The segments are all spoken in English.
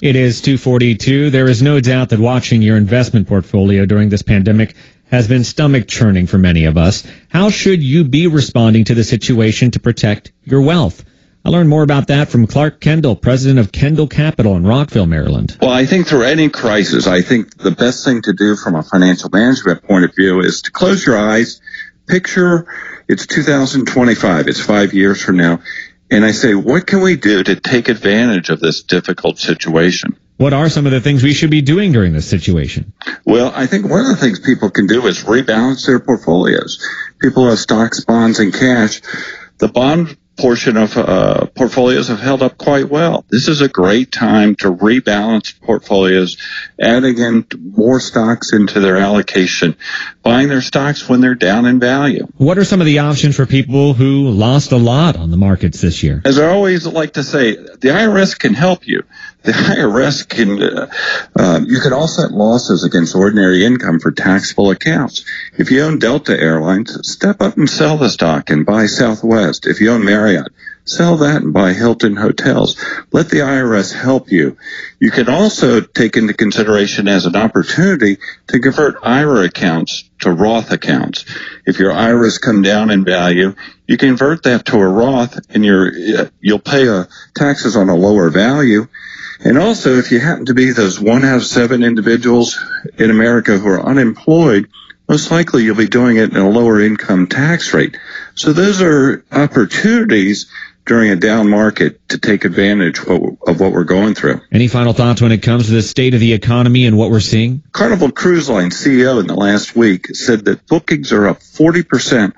It is 2:42. There is no doubt that watching your investment portfolio during this pandemic has been stomach churning for many of us. How should you be responding to the situation to protect your wealth? I learned more about that from Clark Kendall, president of Kendall Capital in Rockville, Maryland. Well, I think through any crisis, I think the best thing to do from a financial management point of view is to close your eyes, picture it's 2025, it's 5 years from now, and I say, what can we do to take advantage of this difficult situation? What are some of the things we should be doing during this situation? Well, I think one of the things people can do is rebalance their portfolios. People have stocks, bonds, and cash. The bond portion of portfolios have held up quite well. This is a great time to rebalance portfolios, adding in more stocks into their allocation, buying their stocks when they're down in value. What are some of the options for people who lost a lot on the markets this year? As I always like to say, the IRS can help you. The IRS can, you can offset losses against ordinary income for taxable accounts. If you own Delta Airlines, step up and sell the stock and buy Southwest. If you own Marriott, sell that and buy Hilton Hotels. Let the IRS help you. You can also take into consideration as an opportunity to convert IRA accounts to Roth accounts. If your IRAs come down in value, you convert that to a Roth and you'll pay taxes on a lower value. And also, if you happen to be those 1 out of 7 individuals in America who are unemployed, most likely you'll be doing it in a lower income tax rate. So those are opportunities during a down market to take advantage of what we're going through. Any final thoughts when it comes to the state of the economy and what we're seeing? Carnival Cruise Line CEO in the last week said that bookings are up 40%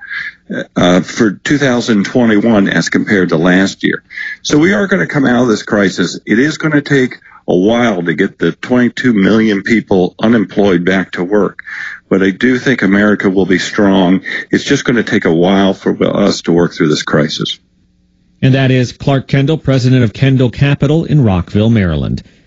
for 2021 as compared to last year. So we are going to come out of this crisis. It is going to take a while to get the 22 million people unemployed back to work. But I do think America will be strong. It's just going to take a while for us to work through this crisis. And that is Clark Kendall, president of Kendall Capital in Rockville, Maryland.